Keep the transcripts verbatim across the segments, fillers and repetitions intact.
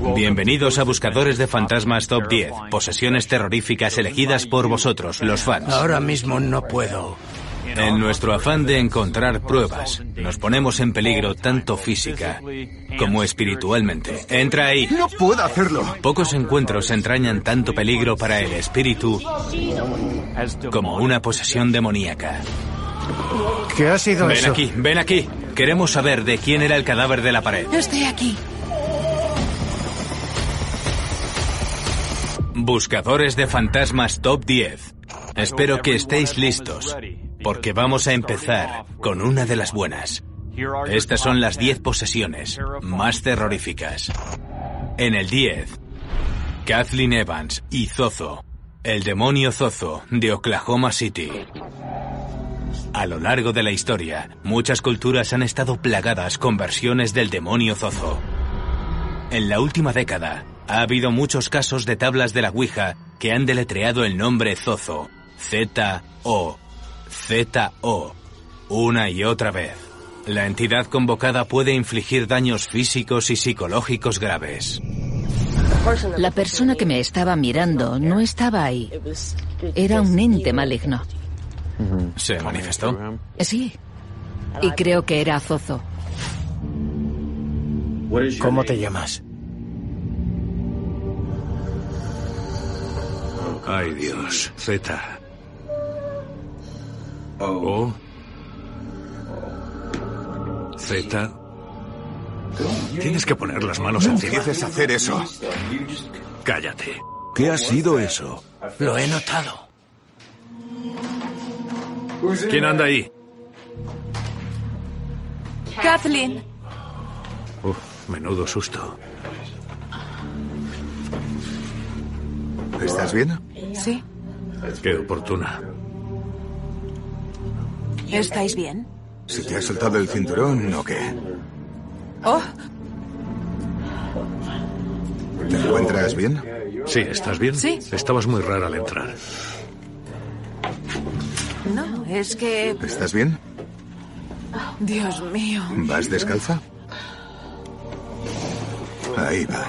Bienvenidos a Buscadores de Fantasmas Top diez, posesiones terroríficas elegidas por vosotros, los fans. Ahora mismo no puedo. En nuestro afán de encontrar pruebas, nos ponemos en peligro tanto física como espiritualmente. Entra ahí. No puedo hacerlo. Pocos encuentros entrañan tanto peligro para el espíritu como una posesión demoníaca. ¿Qué ha sido ven eso? Ven aquí, ven aquí. Queremos saber de quién era el cadáver de la pared. Estoy aquí. Buscadores de Fantasmas Top diez. Espero que estéis listos, porque vamos a empezar con una de las buenas. Estas son las diez posesiones más terroríficas. En el diez, Kathleen Evans y Zozo, el demonio Zozo de Oklahoma City. A lo largo de la historia, muchas culturas han estado plagadas con versiones del demonio Zozo. En la última década, ha habido muchos casos de tablas de la Ouija que han deletreado el nombre Zozo, Z O, Z O, una y otra vez. La entidad convocada puede infligir daños físicos y psicológicos graves. La persona que me estaba mirando no estaba ahí. Era un ente maligno. ¿Se manifestó? Sí. Y creo que era Zozo. ¿Cómo te llamas? Ay, Dios. Z. O. Z. Tienes que poner las manos No encima. empieces a hacer eso. Cállate. ¿Qué ha sido eso? Lo he notado. ¿Quién anda ahí? Kathleen. Uf, menudo susto. ¿Estás bien? Sí. Qué oportuna. ¿Estáis bien? ¿Si te has soltado el cinturón o qué? Oh, ¿Te encuentras bien? Sí, ¿estás bien? Sí. Estabas muy rara al entrar. no, es que... ¿Estás bien? Dios mío. ¿Vas descalza? Ahí va.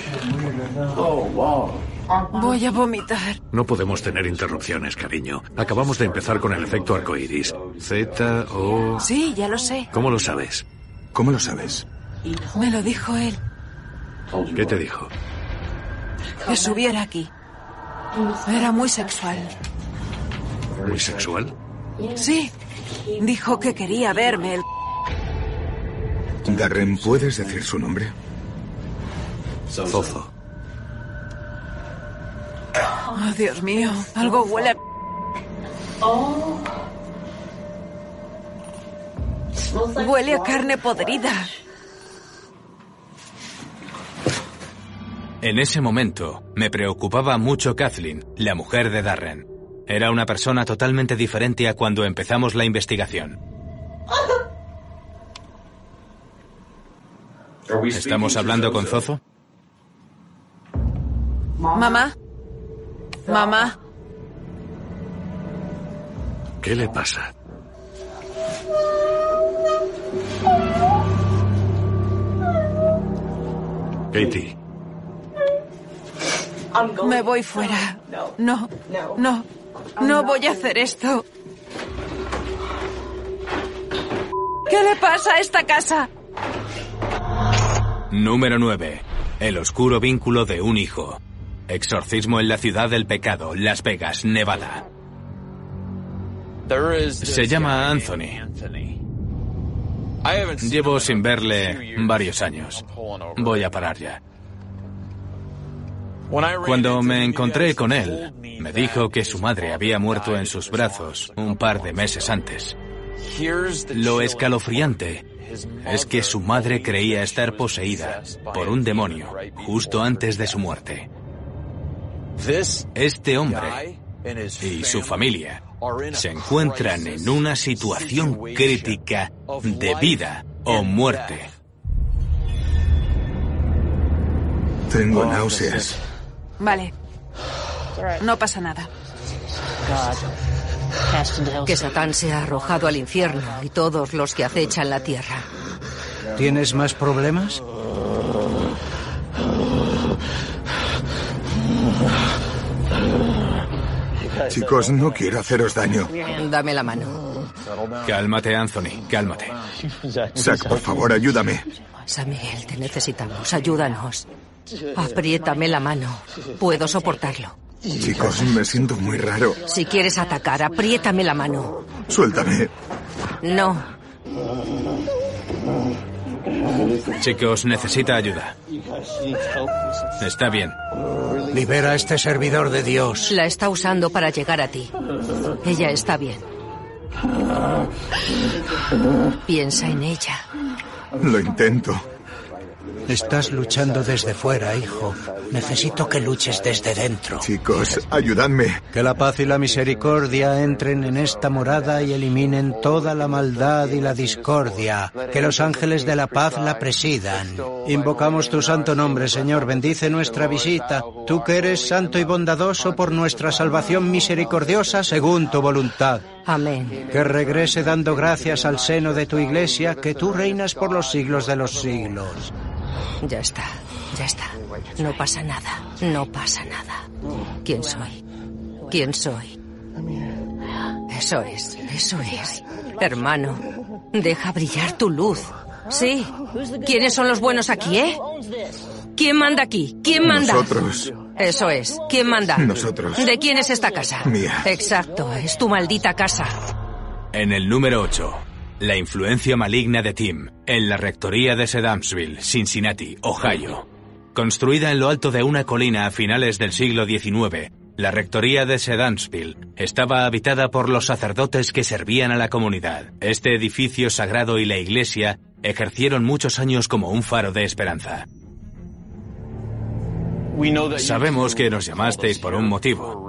Voy a vomitar. No podemos tener interrupciones, cariño. Acabamos de empezar con el efecto arcoiris. Z, O... Sí, ya lo sé. ¿Cómo lo sabes? ¿Cómo lo sabes? Me lo dijo él. ¿Qué te dijo? Que subiera aquí. Era muy sexual. ¿Muy sexual? Sí. Dijo que quería verme. Darren, ¿puedes decir su nombre? Zozo. Oh, Dios mío. Algo huele a... Huele a carne podrida. En ese momento, me preocupaba mucho Kathleen, la mujer de Darren. Era una persona totalmente diferente a cuando empezamos la investigación. ¿Estamos hablando con Zozo? Mamá. Mamá. ¿Qué le pasa? Katie. Me voy fuera. No, no, no voy a hacer esto. ¿Qué le pasa a esta casa? Número nueve. El oscuro vínculo de un hijo. Exorcismo en la ciudad del pecado, Las Vegas, Nevada. Se llama Anthony. Llevo sin verle varios años. Voy a parar ya. Cuando me encontré con él, me dijo que su madre había muerto en sus brazos un par de meses antes. Lo escalofriante es que su madre creía estar poseída por un demonio justo antes de su muerte. Este hombre y su familia se encuentran en una situación crítica de vida o muerte. Tengo náuseas. Vale. No pasa nada. Que Satán sea arrojado al infierno y todos los que acechan la tierra. ¿Tienes más problemas? Chicos, no quiero haceros daño. Dame la mano. Cálmate, Anthony, cálmate. Zack, por favor, ayúdame. San Miguel, te necesitamos. Ayúdanos. Apriétame la mano. Puedo soportarlo. Chicos, me siento muy raro. Si quieres atacar, apriétame la mano. Suéltame. No. Chicos, necesita ayuda. Está bien. Libera a este servidor de Dios. La está usando para llegar a ti. Ella está bien. Piensa en ella. Lo intento. Estás luchando desde fuera, hijo. Necesito que luches desde dentro. Chicos, ayudadme. Que la paz y la misericordia entren en esta morada y eliminen toda la maldad y la discordia. Que los ángeles de la paz la presidan. Invocamos tu santo nombre, Señor. Bendice nuestra visita. Tú que eres santo y bondadoso por nuestra salvación misericordiosa según tu voluntad. Amén. Que regrese dando gracias al seno de tu iglesia, que tú reinas por los siglos de los siglos. Ya está, ya está. No pasa nada, no pasa nada. ¿Quién soy? ¿Quién soy? Eso es, eso es. Hermano, deja brillar tu luz. Sí. ¿Quiénes son los buenos aquí, eh? ¿Quién manda aquí? ¿Quién manda? Nosotros. Eso es. ¿Quién manda? Nosotros. ¿De quién es esta casa? Mía. Exacto, es tu maldita casa. En el número ocho, la influencia maligna de Tim, en la rectoría de Sedamsville, Cincinnati, Ohio. Construida en lo alto de una colina a finales del siglo diecinueve, la rectoría de Sedamsville estaba habitada por los sacerdotes que servían a la comunidad. Este edificio sagrado y la iglesia ejercieron muchos años como un faro de esperanza. Sabemos que nos llamasteis por un motivo.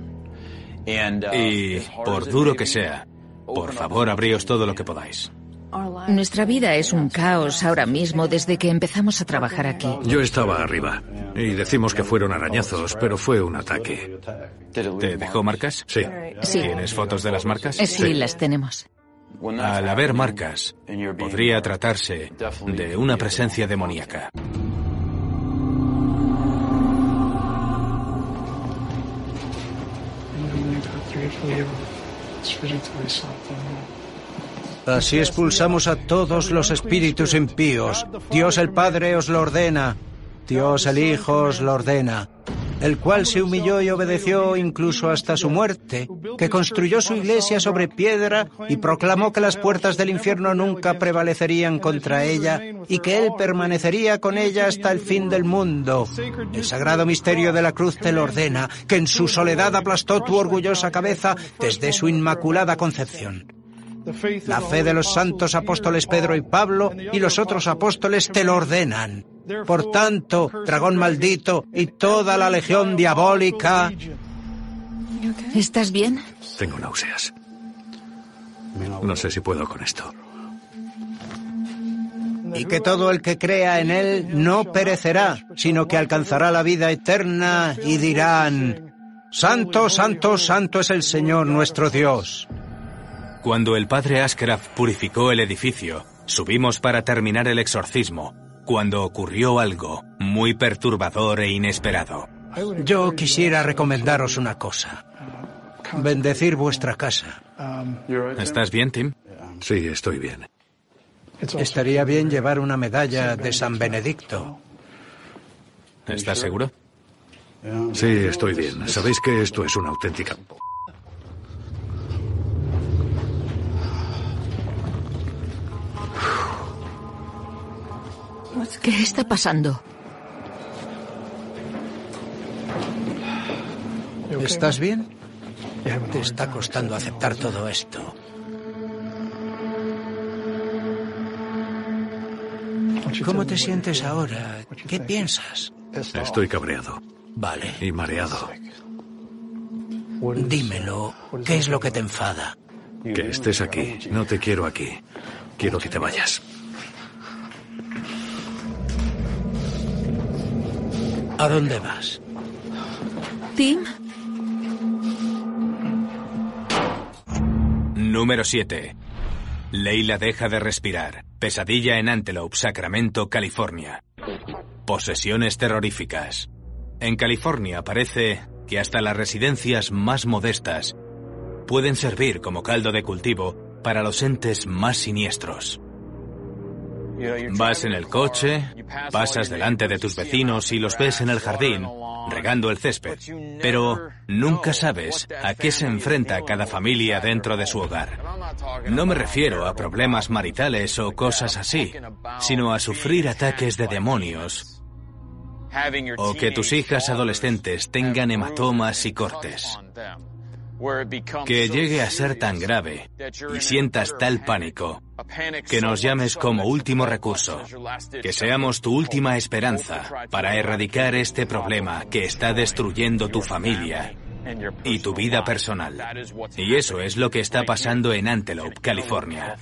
Y, por duro que sea, por favor, abríos todo lo que podáis. Nuestra vida es un caos ahora mismo desde que empezamos a trabajar aquí. Yo estaba arriba y decimos que fueron arañazos, pero fue un ataque. ¿Te dejó marcas? Sí. Sí. ¿Tienes fotos de las marcas? Eh, Sí, las tenemos. Al haber marcas, podría tratarse de una presencia demoníaca. Así expulsamos a todos los espíritus impíos. Dios el Padre os lo ordena. Dios el Hijo os lo ordena. El cual se humilló y obedeció incluso hasta su muerte, que construyó su iglesia sobre piedra y proclamó que las puertas del infierno nunca prevalecerían contra ella y que él permanecería con ella hasta el fin del mundo. El sagrado misterio de la cruz te lo ordena, que en su soledad aplastó tu orgullosa cabeza desde su inmaculada concepción. La fe de los santos apóstoles Pedro y Pablo y los otros apóstoles te lo ordenan. Por tanto, dragón maldito y toda la legión diabólica... ¿Estás bien? Tengo náuseas. No sé si puedo con esto. Y que todo el que crea en él no perecerá, sino que alcanzará la vida eterna y dirán: Santo, santo, santo es el Señor nuestro Dios. Cuando el padre Ashcraft purificó el edificio, subimos para terminar el exorcismo, cuando ocurrió algo muy perturbador e inesperado. Yo quisiera recomendaros una cosa. Bendecir vuestra casa. ¿Estás bien, Tim? Sí, estoy bien. Estaría bien llevar una medalla de San Benedicto. ¿Estás seguro? Sí, estoy bien. Sabéis que esto es una auténtica... ¿Qué está pasando? ¿Estás bien? Te está costando aceptar todo esto. ¿Cómo te sientes ahora? ¿Qué piensas? Estoy cabreado Vale. y mareado. Dímelo. ¿Qué es lo que te enfada? Que estés aquí. No te quiero aquí. Quiero que te vayas. ¿A dónde vas? ¿Tim? Número siete. Leila deja de respirar. Pesadilla en Antelope, Sacramento, California. Posesiones terroríficas. En California parece que hasta las residencias más modestas pueden servir como caldo de cultivo para los entes más siniestros. Vas en el coche, pasas delante de tus vecinos y los ves en el jardín, regando el césped, pero nunca sabes a qué se enfrenta cada familia dentro de su hogar. No me refiero a problemas maritales o cosas así, sino a sufrir ataques de demonios o que tus hijas adolescentes tengan hematomas y cortes. Que llegue a ser tan grave y sientas tal pánico que nos llames como último recurso, que seamos tu última esperanza para erradicar este problema que está destruyendo tu familia y tu vida personal. Y eso es lo que está pasando en Antelope, California.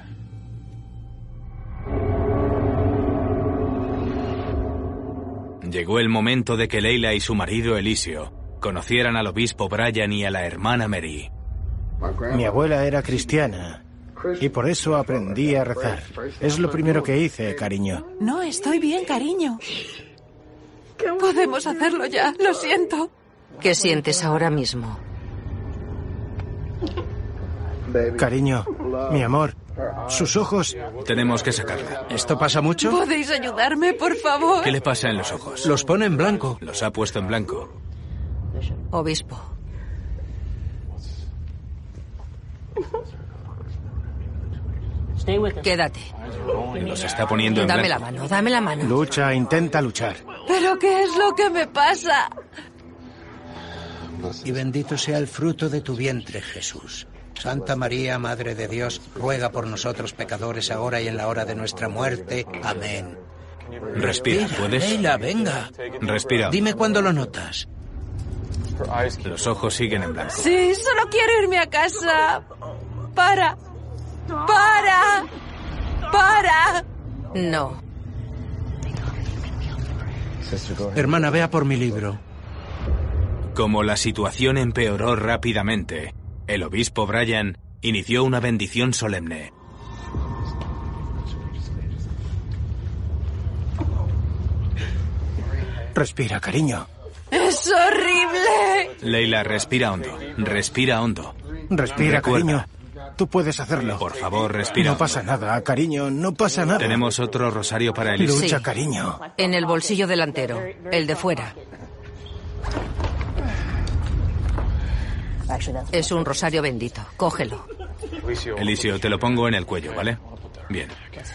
Llegó el momento de que Leila y su marido Eliseo conocieran al obispo Brian y a la hermana Mary. Mi abuela era cristiana y por eso aprendí a rezar. Es lo primero que hice, cariño. No, estoy bien, cariño. Podemos hacerlo ya, lo siento. ¿Qué sientes ahora mismo? Cariño, mi amor, sus ojos... Tenemos que sacarla. ¿Esto pasa mucho? ¿Podéis ayudarme, por favor? ¿Qué le pasa en los ojos? Los pone en blanco. Los ha puesto en blanco. Obispo. Quédate. Los está poniendo en Dame blanco. la mano, dame la mano. Lucha, intenta luchar. ¿Pero qué es lo que me pasa? Y bendito sea el fruto de tu vientre, Jesús. Santa María, Madre de Dios, ruega por nosotros pecadores ahora y en la hora de nuestra muerte. Amén. Respira, ¿puedes? Leila, venga. Respira. Dime cuándo lo notas. Los ojos siguen en blanco. Sí, solo quiero irme a casa. Para. Para. Para. No. Hermana, vea por mi libro. Como la situación empeoró rápidamente, el obispo Brian inició una bendición solemne. Respira, cariño. ¡Es horrible! Leila, respira hondo. Respira hondo. Respira, Recuerda. cariño. Tú puedes hacerlo. Por favor, respira. No pasa nada, cariño, no pasa nada. Tenemos otro rosario para Eliseo. Lucha, Sí. cariño. En el bolsillo delantero, el de fuera. Es un rosario bendito. Cógelo. Eliseo, te lo pongo en el cuello, ¿vale? Bien.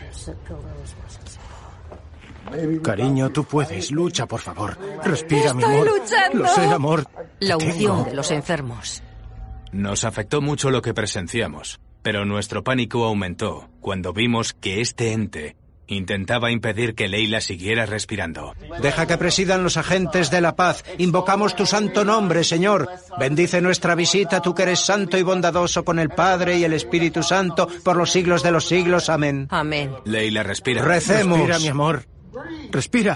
Cariño, tú puedes. Lucha, por favor. Respira, mi Estoy amor. luchando. Lo sé, amor. La Te unción tengo. de los enfermos. Nos afectó mucho lo que presenciamos, pero nuestro pánico aumentó cuando vimos que este ente intentaba impedir que Leila siguiera respirando. Deja que presidan los agentes de la paz. Invocamos tu santo nombre, Señor. Bendice nuestra visita, tú que eres santo y bondadoso con el Padre y el Espíritu Santo, por los siglos de los siglos. Amén. Amén. Leila, respira. Recemos. Respira, mi amor. Respira.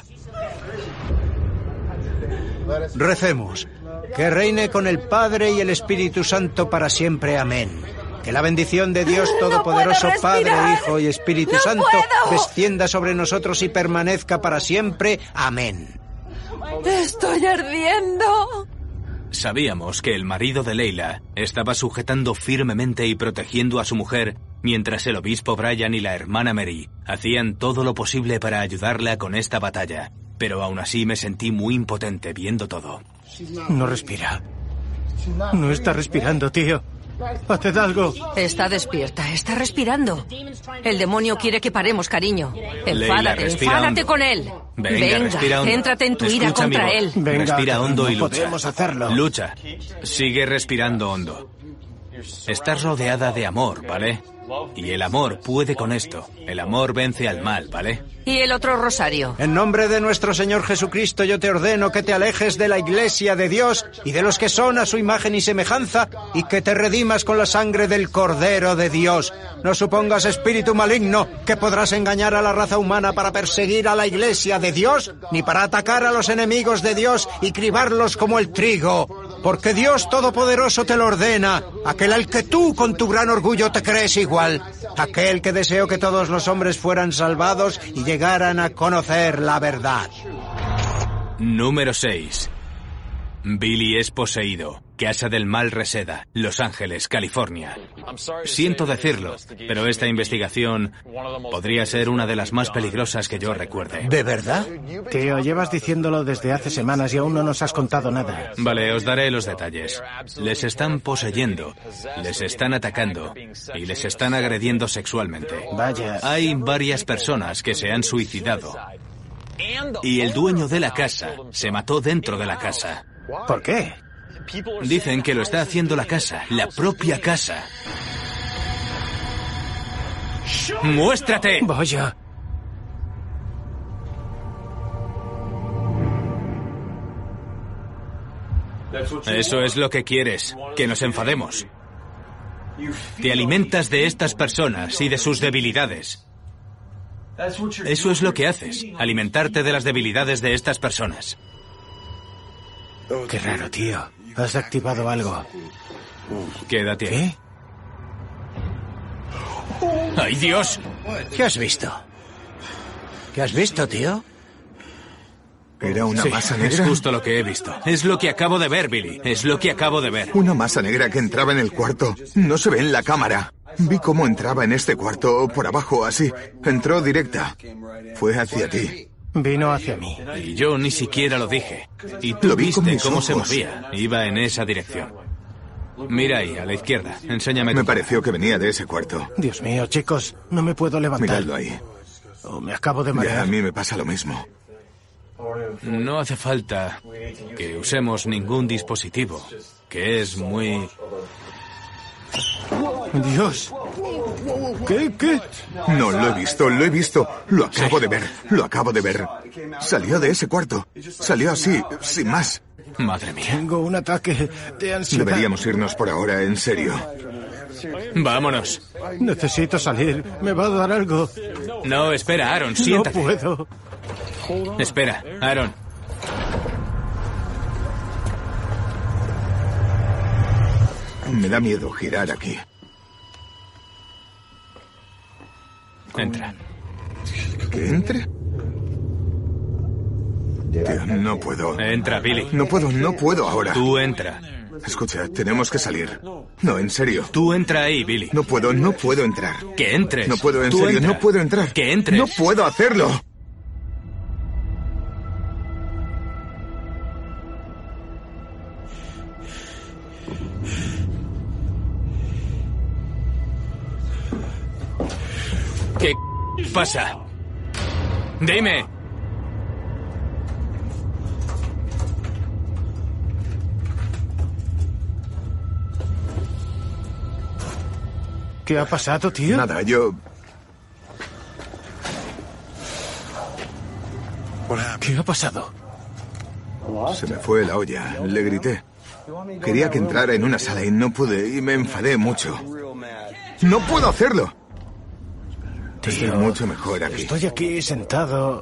Recemos. Que reine con el Padre y el Espíritu Santo para siempre. Amén. Que la bendición de Dios Todopoderoso, puedo Padre, respirar. Hijo y Espíritu ¡No Santo, puedo! descienda sobre nosotros y permanezca para siempre. Amén. ¡Estoy ardiendo! Sabíamos que el marido de Leila estaba sujetando firmemente y protegiendo a su mujer, mientras el obispo Brian y la hermana Mary hacían todo lo posible para ayudarla con esta batalla. Pero aún así me sentí muy impotente viendo todo. No respira. No está respirando, tío. Haced algo. Está despierta, está respirando. El demonio quiere que paremos, cariño. Leila, Enfádate, respira enfádate hondo. con él. Venga, respira hondo. Céntrate en tu ira Escucha mi contra voz. él. Venga, Respira hondo y no lucha. podemos hacerlo. Lucha. Sigue respirando hondo. Estás rodeada de amor, ¿vale? Y el amor puede con esto. El amor vence al mal, ¿vale? Y el otro rosario. En nombre de nuestro Señor Jesucristo, yo te ordeno que te alejes de la iglesia de Dios y de los que son a su imagen y semejanza, y que te redimas con la sangre del Cordero de Dios. No supongas, espíritu maligno, que podrás engañar a la raza humana para perseguir a la iglesia de Dios, ni para atacar a los enemigos de Dios y cribarlos como el trigo. Porque Dios Todopoderoso te lo ordena, aquel al que tú con tu gran orgullo te crees igual. ¿Cuál? Aquel que deseó que todos los hombres fueran salvados y llegaran a conocer la verdad. Número seis. Billy es poseído. Casa del Mal Reseda, Los Ángeles, California. Siento decirlo, pero esta investigación podría ser una de las más peligrosas que yo recuerde. ¿De verdad? Tío, llevas diciéndolo desde hace semanas y aún no nos has contado nada. Vale, os daré los detalles. Les están poseyendo, les están atacando y les están agrediendo sexualmente. Vaya. Hay varias personas que se han suicidado. Y el dueño de la casa se mató dentro de la casa. ¿Por qué? Dicen que lo está haciendo la casa, la propia casa. ¡Muéstrate! Vaya. Eso es lo que quieres, que nos enfademos. Te alimentas de estas personas y de sus debilidades. Eso es lo que haces, alimentarte de las debilidades de estas personas. Qué raro, tío. Has activado algo. Quédate ahí. ¿Qué? ¡Ay, Dios! ¿Qué has visto? ¿Qué has visto, tío? ¿Era una Sí, masa es negra? justo lo que he visto. Es lo que acabo de ver, Billy. Es lo que acabo de ver. Una masa negra que entraba en el cuarto. No se ve en la cámara. Vi cómo entraba en este cuarto, por abajo, así. Entró directa. Fue hacia ti. Vino hacia mí. Y yo ni siquiera lo dije. Y tú Lo vi con viste mis cómo se ojos. movía. Iba en esa dirección. Mira ahí, a la izquierda. Enséñame. Me tu- pareció que venía de ese cuarto. Dios mío, chicos, no me puedo levantar. Miradlo ahí. Oh, me acabo de Ya, marear. a mí me pasa lo mismo. No hace falta que usemos ningún dispositivo, que es muy... Dios. ¿Qué? ¿Qué? No, lo he visto, lo he visto. Lo acabo de ver, lo acabo de ver. Salió de ese cuarto. Salió así, sin más. Madre mía. Tengo un ataque de ansiedad. Deberíamos irnos por ahora, en serio. Vámonos. Necesito salir. Me va a dar algo. No, espera, Aaron, No siéntate. puedo. Espera, Aaron. Me da miedo girar aquí. Entra. ¿Que entre? Tío, no puedo. Entra, Billy. No puedo, no puedo ahora. Tú entra. Escucha, tenemos que salir. No, en serio. Tú entra ahí, Billy. No puedo, no puedo entrar. Que entres. No puedo, en Tú serio, entra. no puedo entrar. Que entres. No puedo hacerlo. ¿Qué pasa? Dime. ¿Qué ha pasado, tío? Nada, yo... ¿Qué ha pasado? Se me fue la olla. Le grité. Quería que entrara en una sala y no pude y me enfadé mucho. ¡No puedo hacerlo! Estoy mucho mejor aquí. Estoy aquí sentado.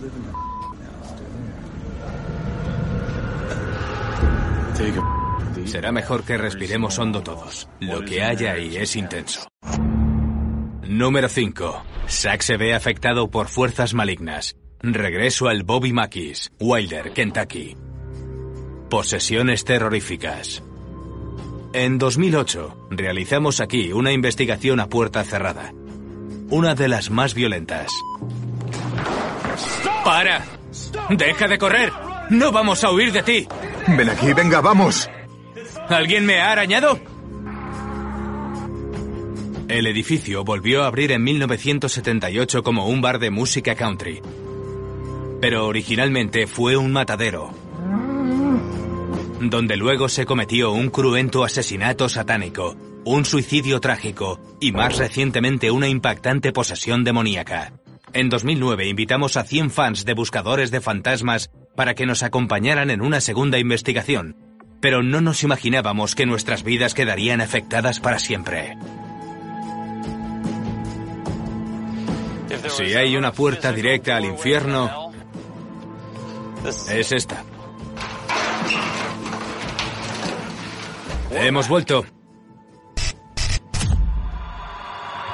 Será mejor que respiremos hondo todos. Lo que hay ahí es intenso. Número cinco. Zack se ve afectado por fuerzas malignas. Regreso al Bobby Mackey's, Wilder, Kentucky. Posesiones terroríficas. En dos mil ocho, realizamos aquí una investigación a puerta cerrada. Una de las más violentas. ¡Para! ¡Deja de correr! ¡No vamos a huir de ti! Ven aquí, venga, vamos. ¿Alguien me ha arañado? El edificio volvió a abrir en mil novecientos setenta y ocho como un bar de música country. Pero originalmente fue un matadero, donde luego se cometió un cruento asesinato satánico, un suicidio trágico y más recientemente una impactante posesión demoníaca. En dos mil nueve invitamos a cien fans de Buscadores de Fantasmas para que nos acompañaran en una segunda investigación, pero no nos imaginábamos que nuestras vidas quedarían afectadas para siempre. Si hay una puerta directa al infierno, es esta. Hemos vuelto.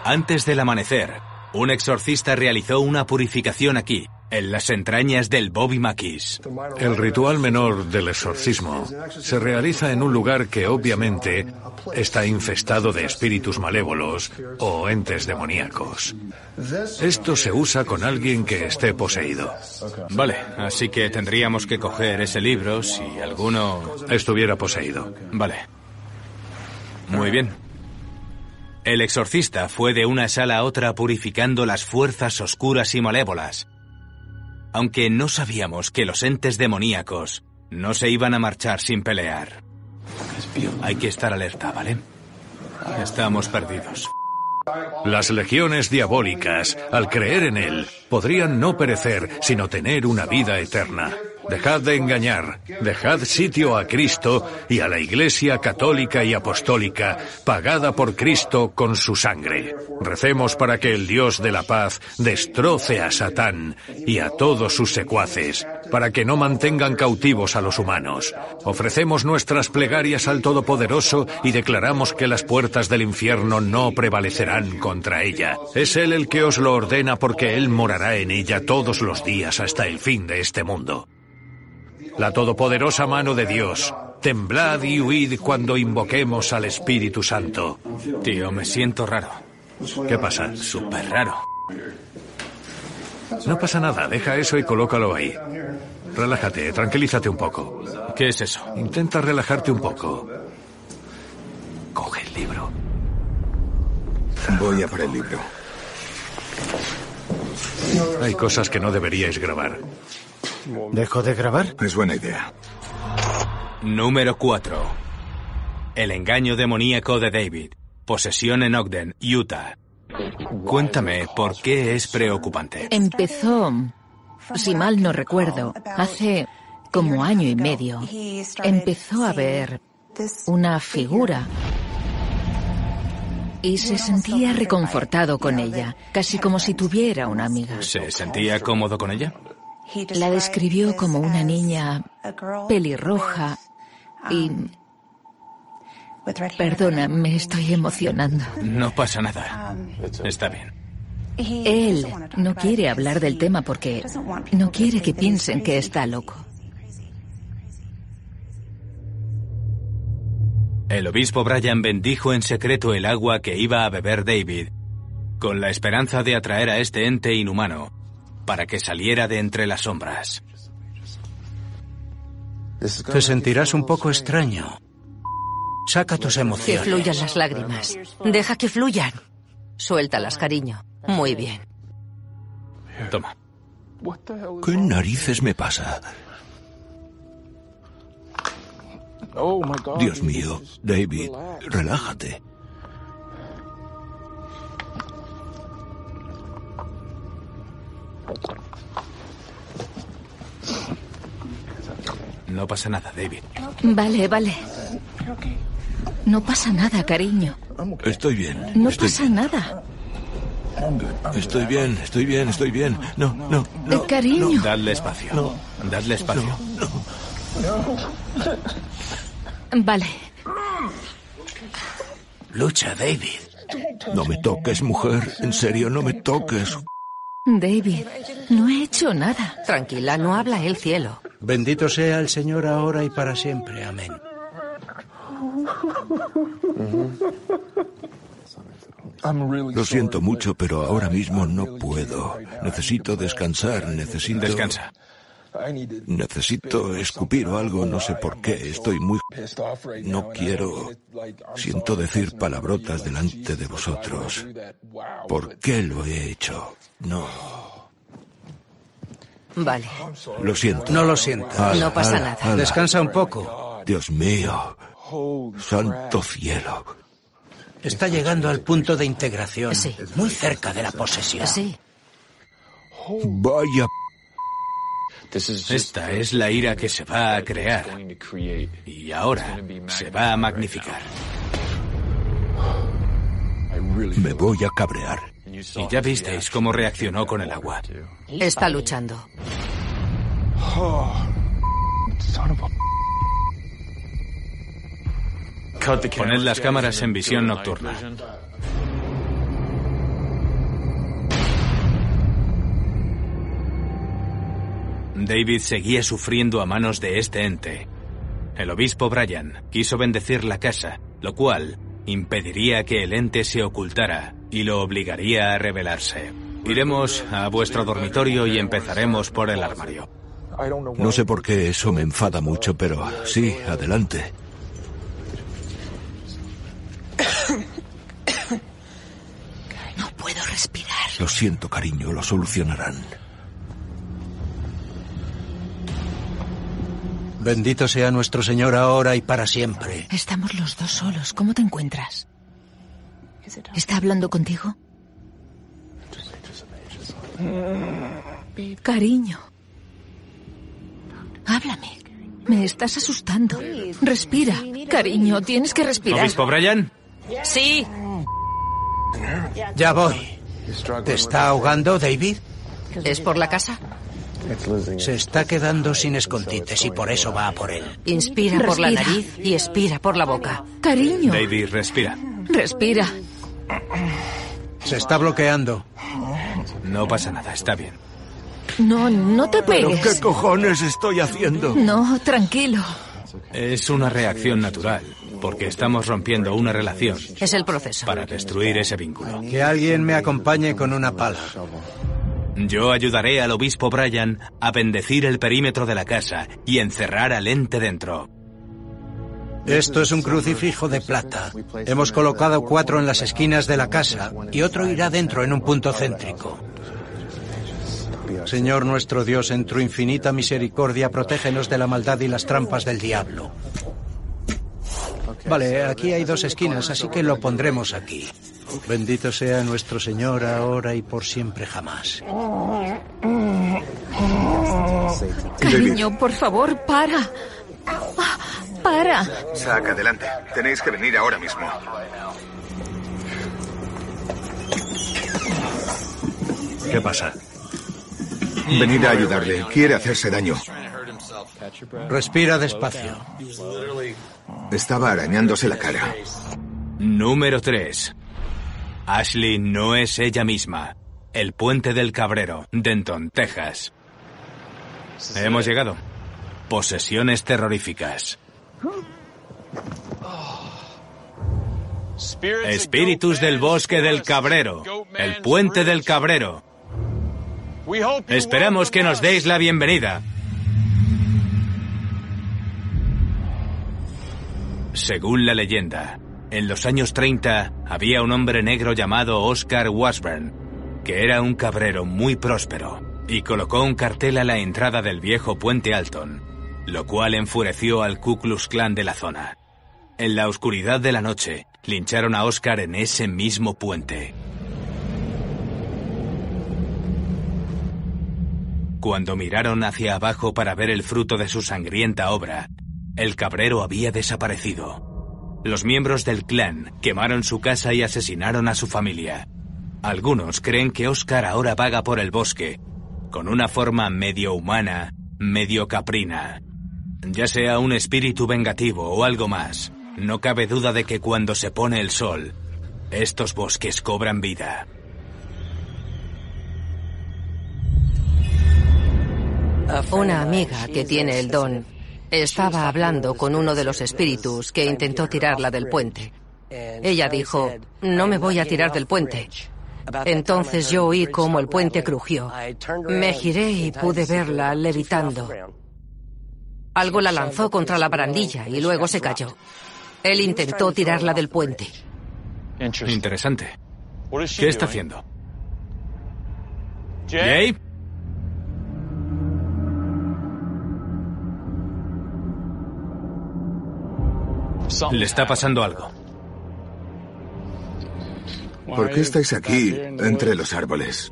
Antes del amanecer, un exorcista realizó una purificación aquí, en las entrañas del Bobby Mackey's. El ritual menor del exorcismo se realiza en un lugar que obviamente está infestado de espíritus malévolos o entes demoníacos. Esto se usa con alguien que esté poseído. Vale, así que tendríamos que coger ese libro si alguno estuviera poseído. Vale. Muy bien. El exorcista fue de una sala a otra purificando las fuerzas oscuras y malévolas. Aunque no sabíamos que los entes demoníacos no se iban a marchar sin pelear. Hay que estar alerta, ¿vale? Estamos perdidos. Las legiones diabólicas, al creer en él, podrían no perecer, sino tener una vida eterna. Dejad de engañar, dejad sitio a Cristo y a la Iglesia católica y apostólica, pagada por Cristo con su sangre. Recemos para que el Dios de la paz destroce a Satán y a todos sus secuaces, para que no mantengan cautivos a los humanos. Ofrecemos nuestras plegarias al Todopoderoso y declaramos que las puertas del infierno no prevalecerán contra ella. Es Él el que os lo ordena porque Él morará en ella todos los días hasta el fin de este mundo. La todopoderosa mano de Dios, temblad y huid cuando invoquemos al Espíritu Santo. Tío, me siento raro. ¿Qué pasa? Súper raro. No pasa nada, deja eso y colócalo ahí. Relájate, tranquilízate un poco. ¿Qué es eso? Intenta relajarte un poco. Coge el libro. Voy a por el libro. Hay cosas que no deberíais grabar. ¿Dejo de grabar? Es buena idea. Número cuatro. El engaño demoníaco de David. Posesión en Ogden, Utah. Cuéntame, ¿por qué es preocupante? Empezó, si mal no recuerdo, hace como año y medio. Empezó a ver una figura y se sentía reconfortado con ella, casi como si tuviera una amiga. ¿Se sentía cómodo con ella? La describió como una niña pelirroja y... Perdona, me estoy emocionando. No pasa nada. Está bien. Él no quiere hablar del tema porque no quiere que piensen que está loco. El obispo Brian bendijo en secreto el agua que iba a beber David, con la esperanza de atraer a este ente inhumano para que saliera de entre las sombras. Te sentirás un poco extraño. Saca tus emociones. Que fluyan las lágrimas. Deja que fluyan. Suéltalas, cariño. Muy bien. Toma. ¿Qué narices me pasa? Dios mío, David, relájate. No pasa nada, David. Vale, vale. No pasa nada, cariño. Estoy bien. No estoy pasa bien. nada. Estoy bien, estoy bien, estoy bien. No, no, no. Eh, cariño. no. Dadle espacio. No. Dadle espacio. Vale. Lucha, David. No me toques, mujer. En serio, no me toques. David, no he hecho nada. Tranquila, no habla el cielo. Bendito sea el Señor ahora y para siempre. Amén. Lo siento mucho, pero ahora mismo no puedo. Necesito descansar, necesito... Descansa. Necesito escupir o algo, no sé por qué. Estoy muy... No quiero... Siento decir palabrotas delante de vosotros. ¿Por qué lo he hecho? No. Vale. Lo siento. No lo sientas. Ala, No pasa ala, nada. ala. Descansa un poco. Dios mío. Santo cielo. Está llegando al punto de integración. Sí. Muy cerca de la posesión. Sí. Vaya... Esta es la ira que se va a crear. Y ahora se va a magnificar. Me voy a cabrear. Y ya visteis cómo reaccionó con el agua. Está luchando. Poned las cámaras en visión nocturna. David seguía sufriendo a manos de este ente. El obispo Brian quiso bendecir la casa, lo cual impediría que el ente se ocultara y lo obligaría a rebelarse. Iremos a vuestro dormitorio y empezaremos por el armario. No sé por qué eso me enfada mucho, pero sí, adelante. No puedo respirar. Lo siento, cariño, lo solucionarán. Bendito sea nuestro Señor ahora y para siempre. Estamos los dos solos. ¿Cómo te encuentras? ¿Está hablando contigo? Cariño. Háblame. Me estás asustando. Respira. Cariño, tienes que respirar. ¿Obispo Brian? Sí. Ya voy. ¿Te está ahogando, David? ¿Es por la casa? Se está quedando sin escondites y por eso va a por él. Inspira por la nariz y expira por la boca. Cariño. David, respira. Respira. Se está bloqueando. No pasa nada, está bien. No, no te ¿Pero pegues. qué cojones estoy haciendo? No, tranquilo. Es una reacción natural, porque estamos rompiendo una relación Es el proceso. para destruir ese vínculo. Que alguien me acompañe con una pala. Yo ayudaré al obispo Brian a bendecir el perímetro de la casa y encerrar al ente dentro. Esto es un crucifijo de plata. Hemos colocado cuatro en las esquinas de la casa y otro irá dentro en un punto céntrico. Señor nuestro Dios, en tu infinita misericordia, protégenos de la maldad y las trampas del diablo. Vale, aquí hay dos esquinas, así que lo pondremos aquí. Bendito sea nuestro Señor ahora y por siempre jamás. Cariño, por favor, para. Para. Zack, adelante. Tenéis que venir ahora mismo. ¿Qué pasa? Venid a ayudarle. Quiere hacerse daño. Respira despacio. Estaba arañándose la cara. Número tres. Ashley no es ella misma. El puente del Cabrero, Denton, Texas. Hemos llegado. Posesiones terroríficas. Espíritus del bosque del Cabrero. El puente del Cabrero. Esperamos que nos deis la bienvenida. Según la leyenda, en los años treinta había un hombre negro llamado Oscar Washburn, que era un cabrero muy próspero, y colocó un cartel a la entrada del viejo puente Alton, lo cual enfureció al Ku Klux Klan de la zona. En la oscuridad de la noche, lincharon a Oscar en ese mismo puente. Cuando miraron hacia abajo para ver el fruto de su sangrienta obra, el cabrero había desaparecido. Los miembros del clan quemaron su casa y asesinaron a su familia. Algunos creen que Oscar ahora vaga por el bosque, con una forma medio humana, medio caprina. Ya sea un espíritu vengativo o algo más, no cabe duda de que cuando se pone el sol, estos bosques cobran vida. Una amiga que tiene el don estaba hablando con uno de los espíritus que intentó tirarla del puente. Ella dijo, no me voy a tirar del puente. Entonces yo oí cómo el puente crujió. Me giré y pude verla levitando. Algo la lanzó contra la barandilla y luego se cayó. Él intentó tirarla del puente. Interesante. ¿Qué está haciendo? ¿Jay? Le está pasando algo. ¿Por qué estáis aquí, entre los árboles?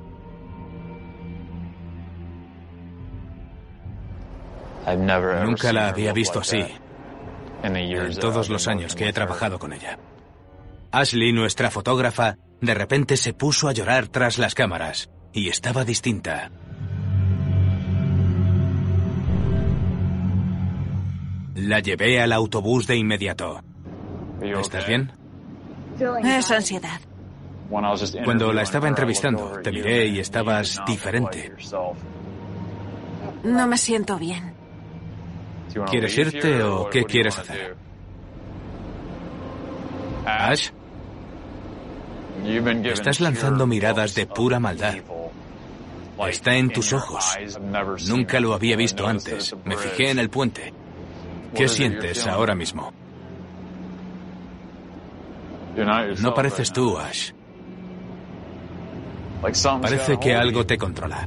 Nunca la había visto así, en todos los años que he trabajado con ella. Ashley, nuestra fotógrafa, de repente se puso a llorar tras las cámaras, y estaba distinta. La llevé al autobús de inmediato. ¿Estás bien? Es ansiedad. Cuando la estaba entrevistando, te miré y estabas diferente. No me siento bien. ¿Quieres irte o qué quieres hacer? Ash, estás lanzando miradas de pura maldad. Está en tus ojos. Nunca lo había visto antes. Me fijé en el puente. ¿Qué sientes ahora mismo? No pareces tú, Ash. Parece que algo te controla.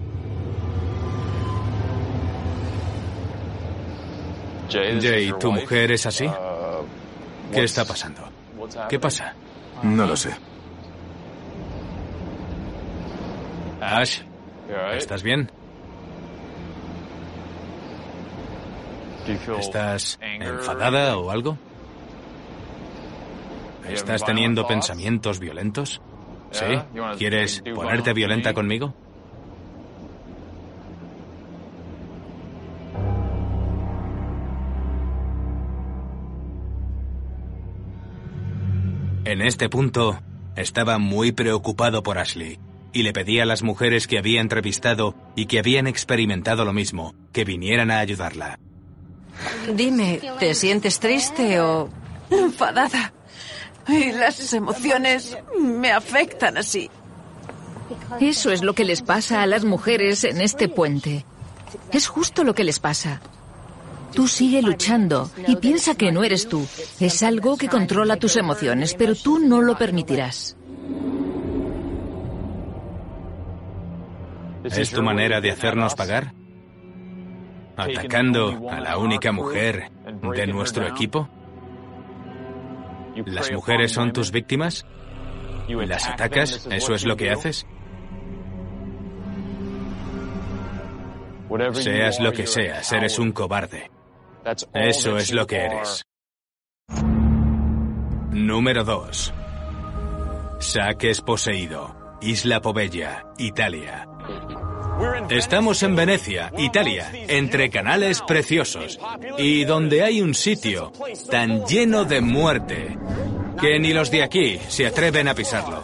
Jay, ¿tu mujer es así? ¿Qué está pasando? ¿Qué pasa? No lo sé. Ash, ¿estás bien? ¿Estás enfadada o algo? ¿Estás teniendo pensamientos violentos? ¿Sí? ¿Quieres ponerte violenta conmigo? En este punto, estaba muy preocupado por Ashley y le pedía a las mujeres que había entrevistado y que habían experimentado lo mismo, que vinieran a ayudarla. Dime, ¿te sientes triste o...? Enfadada. Y las emociones me afectan así. Eso es lo que les pasa a las mujeres en este puente. Es justo lo que les pasa. Tú sigue luchando y piensa que no eres tú. Es algo que controla tus emociones, pero tú no lo permitirás. ¿Es tu manera de hacernos pagar? ¿Atacando a la única mujer de nuestro equipo? ¿Las mujeres son tus víctimas? ¿Las atacas? ¿Eso es lo que haces? Seas lo que seas, eres un cobarde. Eso es lo que eres. Número dos. Saques poseído. Isla Poveglia, Italia. Estamos en Venecia, Italia, entre canales preciosos, y donde hay un sitio tan lleno de muerte que ni los de aquí se atreven a pisarlo.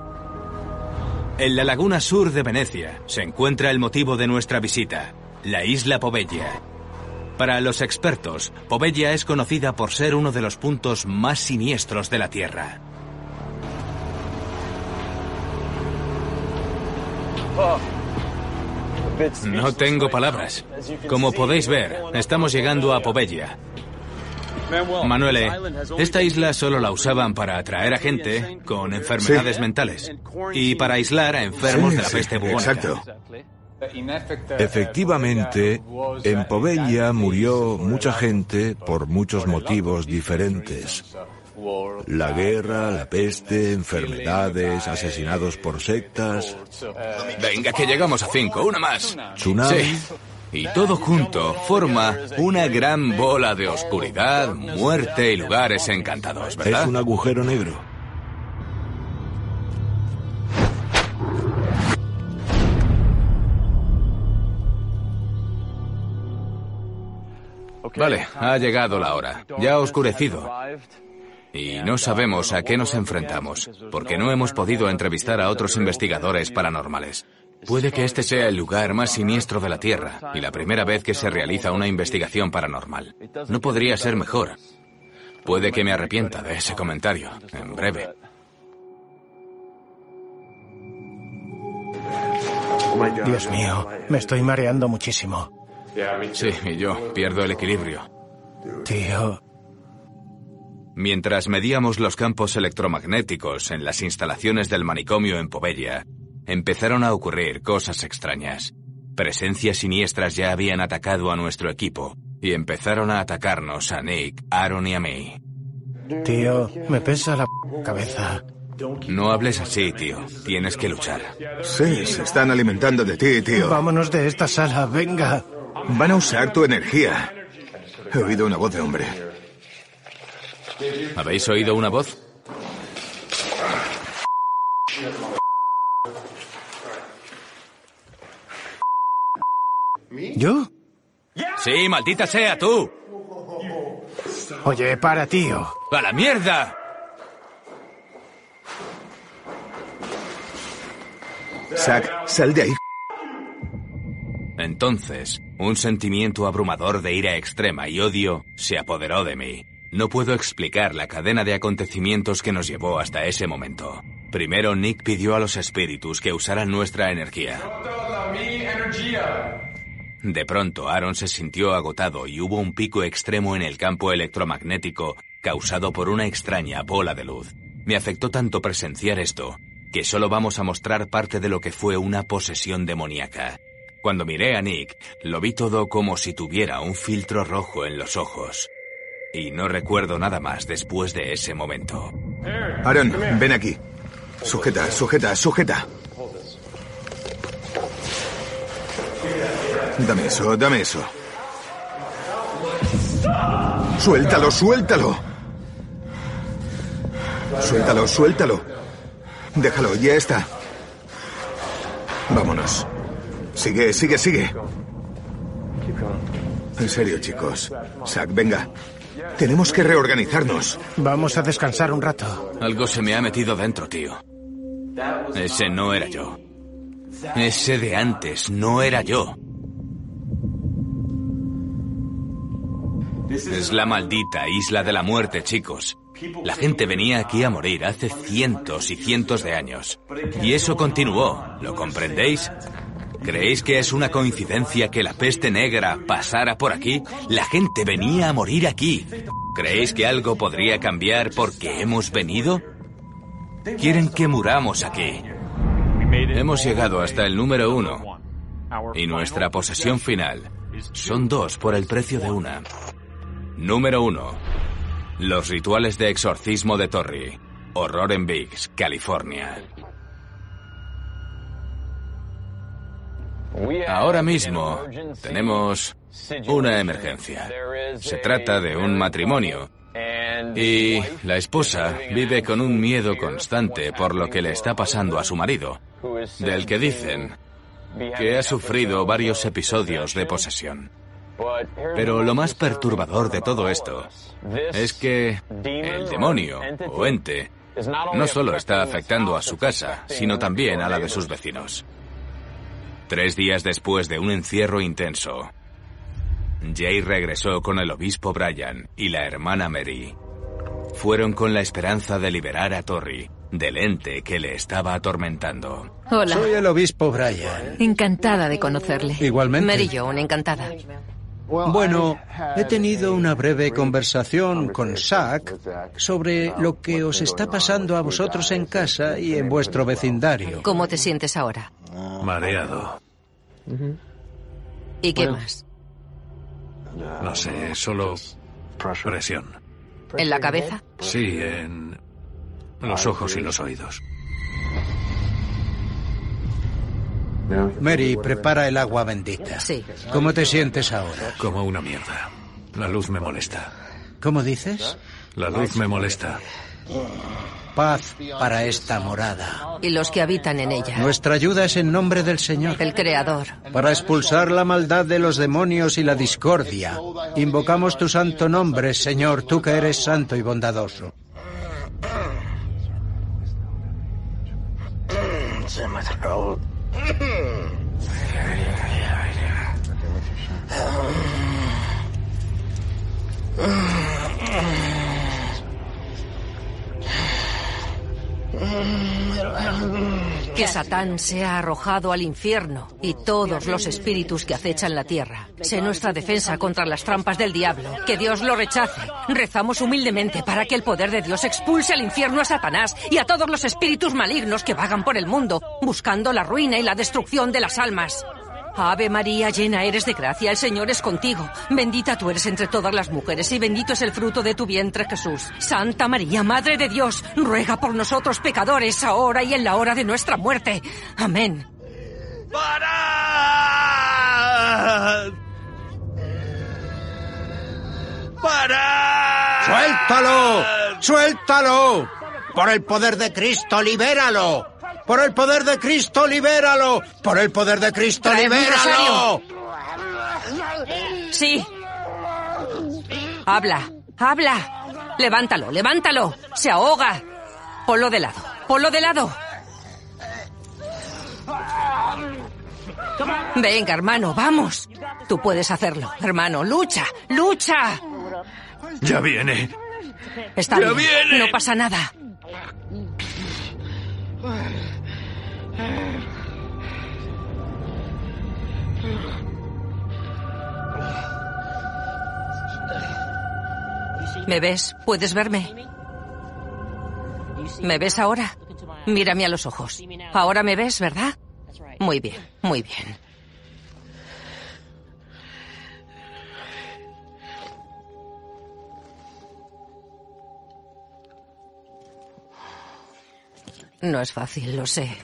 En la laguna sur de Venecia se encuentra el motivo de nuestra visita, la Isla Poveglia. Para los expertos, Poveglia es conocida por ser uno de los puntos más siniestros de la Tierra. No tengo palabras. Como podéis ver, estamos llegando a Poveglia. Manuele, esta isla solo la usaban para atraer a gente con enfermedades sí. mentales y para aislar a enfermos sí, de la peste sí, bubónica. Exacto. Efectivamente, en Poveglia murió mucha gente por muchos motivos diferentes. La guerra, la peste, enfermedades, asesinados por sectas. Venga, que llegamos a cinco, una más. Tsunami. Sí. Y todo junto forma una gran bola de oscuridad, muerte y lugares encantados, ¿verdad? Es un agujero negro. Vale, ha llegado la hora. Ya ha oscurecido. Y no sabemos a qué nos enfrentamos, porque no hemos podido entrevistar a otros investigadores paranormales. Puede que este sea el lugar más siniestro de la Tierra y la primera vez que se realiza una investigación paranormal. No podría ser mejor. Puede que me arrepienta de ese comentario, en breve. Dios mío, me estoy mareando muchísimo. Sí, y yo pierdo el equilibrio. Tío... Mientras medíamos los campos electromagnéticos en las instalaciones del manicomio en Poveglia, empezaron a ocurrir cosas extrañas. Presencias siniestras ya habían atacado a nuestro equipo y empezaron a atacarnos a Nick, Aaron y a mí. Tío, me pesa la cabeza. No hables así, tío. Tienes que luchar. Sí, se están alimentando de ti, tío. Vámonos de esta sala, venga. Van a usar tu energía. He oído una voz de hombre. ¿Habéis oído una voz? ¿Yo? Sí, maldita sea, tú. Oye, para, tío. ¡A la mierda! Zack, sal de ahí. Entonces, un sentimiento abrumador de ira extrema y odio se apoderó de mí. No puedo explicar la cadena de acontecimientos que nos llevó hasta ese momento. Primero, Nick pidió a los espíritus que usaran nuestra energía. De pronto, Aaron se sintió agotado y hubo un pico extremo en el campo electromagnético causado por una extraña bola de luz. Me afectó tanto presenciar esto que solo vamos a mostrar parte de lo que fue una posesión demoníaca. Cuando miré a Nick, lo vi todo como si tuviera un filtro rojo en los ojos. Y no recuerdo nada más después de ese momento. Aaron, ven aquí. Sujeta, sujeta, sujeta. Dame eso, dame eso. Suéltalo, suéltalo. Suéltalo, suéltalo. Déjalo, ya está. Vámonos. Sigue, sigue, sigue. En serio, chicos. Zack, venga. Tenemos que reorganizarnos. Vamos a descansar un rato. Algo se me ha metido dentro, tío. Ese no era yo. Ese de antes no era yo. Es la maldita isla de la muerte, chicos. La gente venía aquí a morir hace cientos y cientos de años. Y eso continuó, ¿lo comprendéis? ¿Creéis que es una coincidencia que la peste negra pasara por aquí? La gente venía a morir aquí. ¿Creéis que algo podría cambiar porque hemos venido? Quieren que muramos aquí. Hemos llegado hasta el número uno. Y nuestra posesión final son dos por el precio de una. Número uno. Los rituales de exorcismo de Torri. Horror en Biggs, California. Ahora mismo tenemos una emergencia. Se trata de un matrimonio. Y la esposa vive con un miedo constante por lo que le está pasando a su marido, del que dicen que ha sufrido varios episodios de posesión. Pero lo más perturbador de todo esto es que el demonio o ente no solo está afectando a su casa, sino también a la de sus vecinos. Tres días después de un encierro intenso, Jay regresó con el obispo Brian y la hermana Mary. Fueron con la esperanza de liberar a Torri del ente que le estaba atormentando. Hola. Soy el obispo Brian. Encantada de conocerle. Igualmente. Mary Joan, encantada. Bueno, he tenido una breve conversación con Zack sobre lo que os está pasando a vosotros en casa y en vuestro vecindario. ¿Cómo te sientes ahora? Mareado. ¿Y qué más? No sé, solo presión. ¿En la cabeza? Sí, en los ojos y los oídos. Mary, prepara el agua bendita. Sí. ¿Cómo te sientes ahora? Como una mierda. La luz me molesta. ¿Cómo dices? La luz me molesta. Paz para esta morada. Y los que habitan en ella. Nuestra ayuda es en nombre del Señor. El Creador. Para expulsar la maldad de los demonios y la discordia. Invocamos tu santo nombre, Señor, tú que eres santo y bondadoso. Que Satán sea arrojado al infierno y todos los espíritus que acechan la tierra. Sé nuestra defensa contra las trampas del diablo. Que Dios lo rechace. Rezamos humildemente para que el poder de Dios expulse al infierno a Satanás y a todos los espíritus malignos que vagan por el mundo, buscando la ruina y la destrucción de las almas. Ave María, llena eres de gracia, el Señor es contigo. Bendita tú eres entre todas las mujeres y bendito es el fruto de tu vientre, Jesús. Santa María, Madre de Dios, ruega por nosotros pecadores, ahora y en la hora de nuestra muerte. Amén. ¡Parad! ¡Parad! ¡Suéltalo! ¡Suéltalo! Por el poder de Cristo, libéralo. ¡Por el poder de Cristo, libéralo! ¡Por el poder de Cristo, libéralo! Sí. Habla, habla. Levántalo, levántalo. Se ahoga. Ponlo de lado, ponlo de lado. Venga, hermano, vamos. Tú puedes hacerlo. Hermano, lucha, lucha. Ya viene. Está ¡Ya bien, viene! no pasa nada. ¿Me ves? ¿Puedes verme? ¿Me ves ahora? Mírame a los ojos. Ahora me ves, ¿verdad? Muy bien, muy bien. No es fácil, lo sé.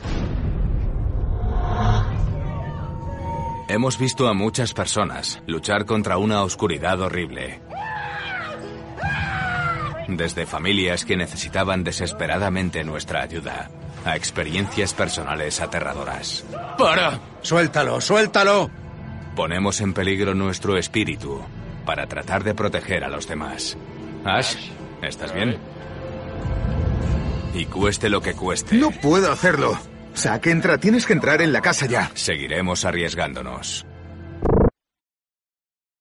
Hemos visto a muchas personas luchar contra una oscuridad horrible. Desde familias que necesitaban desesperadamente nuestra ayuda, a experiencias personales aterradoras. ¡Para! ¡Suéltalo, suéltalo! Ponemos en peligro nuestro espíritu para tratar de proteger a los demás. Ash, ¿estás bien? Y cueste lo que cueste. No puedo hacerlo. Zack, entra. Tienes que entrar en la casa ya. Seguiremos arriesgándonos.